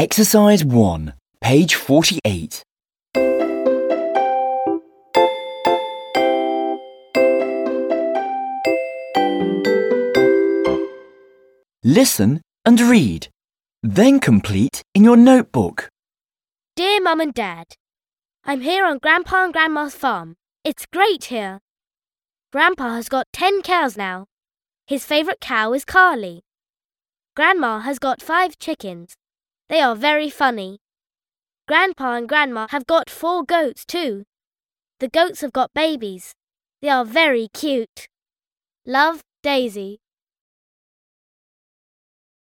Exercise 1, page 48. Listen and read. Then complete in your notebook. Dear Mum and Dad, I'm here on Grandpa and Grandma's farm. It's great here. Grandpa has got 10 cows now. His favourite cow is Carly. Grandma has got 5 chickens. They are very funny. Grandpa and Grandma have got 4 goats too. The goats have got babies. They are very cute. Love, Daisy.